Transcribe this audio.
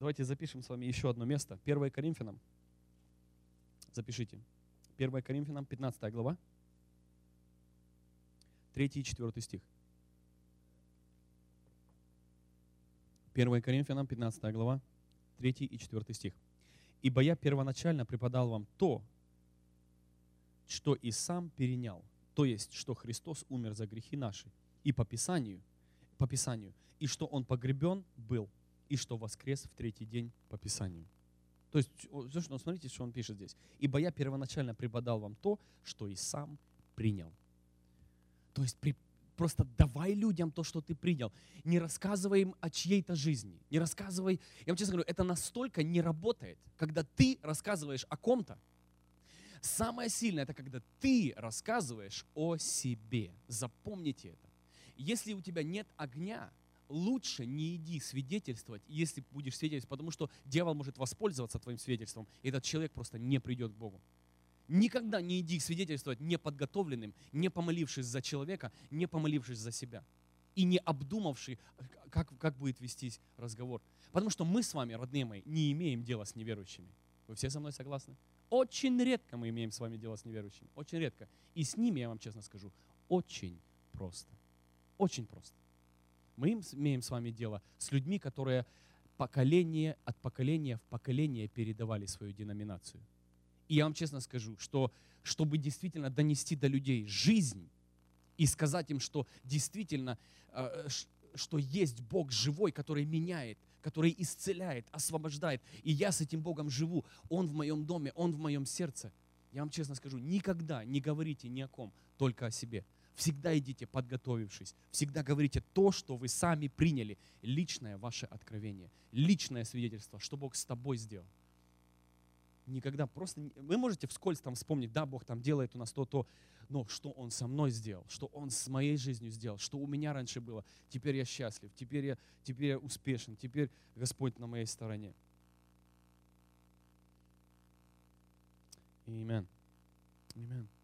Давайте запишем с вами еще одно место. 1 Коринфянам. Запишите. 1 Коринфянам, 15 глава, 3 и 4 стих. 1 Коринфянам, 15 глава, 3 и 4 стих. «Ибо я первоначально преподал вам то, что и сам перенял, то есть, что Христос умер за грехи наши, и по Писанию, и что Он погребен был, и что воскрес в третий день по Писанию». То есть, смотрите, что он пишет здесь. «Ибо я первоначально преподал вам то, что и сам принял». То есть, просто давай людям то, что ты принял. Не рассказывай им о чьей-то жизни. Не рассказывай. Я вам честно говорю, это настолько не работает, когда ты рассказываешь о ком-то. Самое сильное, это когда ты рассказываешь о себе. Запомните это. Если у тебя нет огня, лучше не иди свидетельствовать, если будешь свидетельствовать, потому что дьявол может воспользоваться твоим свидетельством, и этот человек просто не придет к Богу. Никогда не иди свидетельствовать неподготовленным, не помолившись за человека, не помолившись за себя. И не обдумавший, как будет вестись разговор. Потому что мы с вами, родные мои, не имеем дела с неверующими. Вы все со мной согласны? Очень редко мы имеем с вами дело с неверующими. Очень редко. И с ними, я вам честно скажу, очень просто. Очень просто. Мы имеем с вами дело с людьми, которые поколение от поколения в поколение передавали свою деноминацию. И я вам честно скажу, что чтобы действительно донести до людей жизнь и сказать им, что действительно, что есть Бог живой, который меняет, который исцеляет, освобождает, и я с этим Богом живу, Он в моем доме, Он в моем сердце. Я вам честно скажу, никогда не говорите ни о ком, только о себе. Всегда идите подготовившись, всегда говорите то, что вы сами приняли, личное ваше откровение, личное свидетельство, что Бог с тобой сделал. Никогда просто, вы можете вскользь там вспомнить, да, Бог там делает у нас то, но что Он со мной сделал, что Он с моей жизнью сделал, что у меня раньше было, теперь я счастлив, теперь я успешен, теперь Господь на моей стороне. Аминь. Аминь.